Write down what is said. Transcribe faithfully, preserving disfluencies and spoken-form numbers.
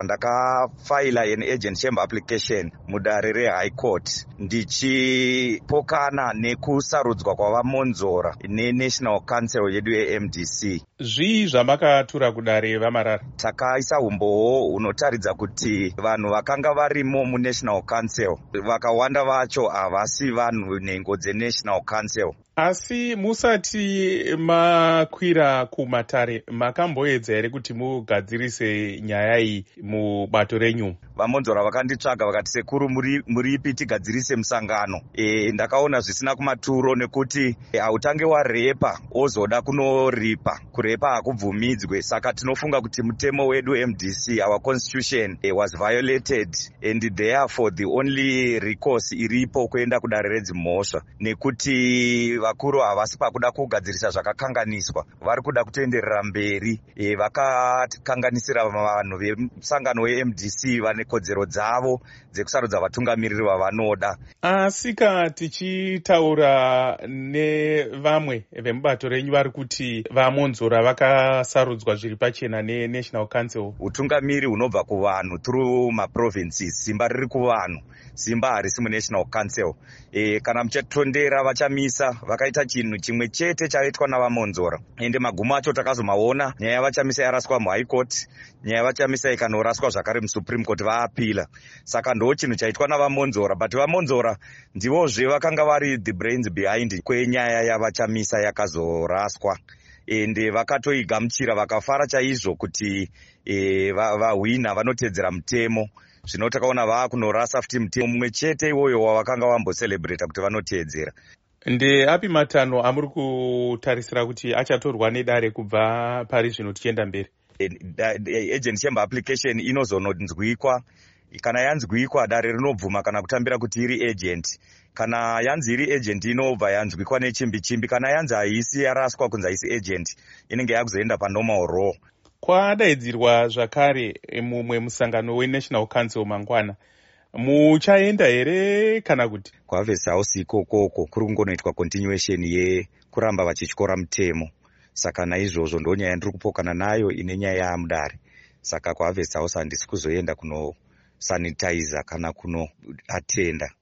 ndakafaila an agent chamber application mudare reHigh Court ndichipokana nekusarudzwa kwavamonzora neNational Council yedu yeM D C. Zvii zvamakatura kudare vaMarara? Takaisa umboo hunotaridza kuti vanhu vakanga varimo muNational Council vakawanda vacho havasi vanhu nhengo dzeNational Council. Asi musati makwira kumatare makamboedza here kuti mugadzirise nyaya iyi mubato renyu? Vamonzora vakanditsvaga vakati sekuru muri, muripi tigadzirise musangano. E, ndakaona zvisina kumaturo nekuti hautange warepa ozoda kunoripa. Kurepa hakubvumidzwe, saka tinofunga kuti mutemo wedu M D C, our constitution eh, was violated and therefore the only recourse iripo kuenda kudare redzimhosva nekuti vakuru havasi pakuda kugadzirisa zvakakanganiswa, vari kuda kutoenderera mberi. E, vakakanganisira vanhu vemusangano weM D C vane kodzero dzavo dzekusarudza vatungamiriri vavanoda. Asika tichitaura nevamwe vemubato renyu vari kuti vamonzora vakasarudzwa zviri pachena neNational Council. Utungamiri hunobva kuvanhu through maprovinces, simba riri kuvanhu, simba harisi muNational Council. E, kana muchatondera vachamisa vakaita chinhu chimwe chete chaitwa navamonzora, ende magumo acho takazomaona. Nyaya yavachamisa yaraswa muHigh Court, nyaya yavachamisa ikanoraswa zvakare muSupreme Court vaapila. Saka ndo chinhu chaitwa navamonzora, but vamonzora ndivozve vakanga vari the brains behind kwenyaya yavachamisa yakazoraswa. Ende vakatoigamuchira vakafara chaizvo kuti e, vahwina va vanotedzera mutemo. Zvino takaona vaakunorasa futi mutemo mumwe chete iwoyo wavakanga vambocelebrata kuti vanotedzera. Ndeapi matanho amuri kutarisira kuti achatorwa nedare kubva pari zvino tichienda mberi? Agent chamber application inozononzwikwa. Kana yanzwikwa dare rinobvuma kana kutambira kuti iri agent. Kana yanzi iri agent inobva yanzwikwa nechimbi chimbi. Kana yanzi haisi yaraswa kunzi haisi agent, inenge yakuzoenda panormal law. Kwadaidzirwa zvakare mumwe musangano weNational Council mangwana, muchaenda here kana kuti? Kuharvest House ikokoko kuri kungonoitwa continuation yekuramba vachityora mutemo. Saka naizvozvo ndo nyaya ndiri kupokana nayo ine nyaya yamudare. Saka kuHarvest House handisi kuzoenda kuno sanitizer kana kuno atenda.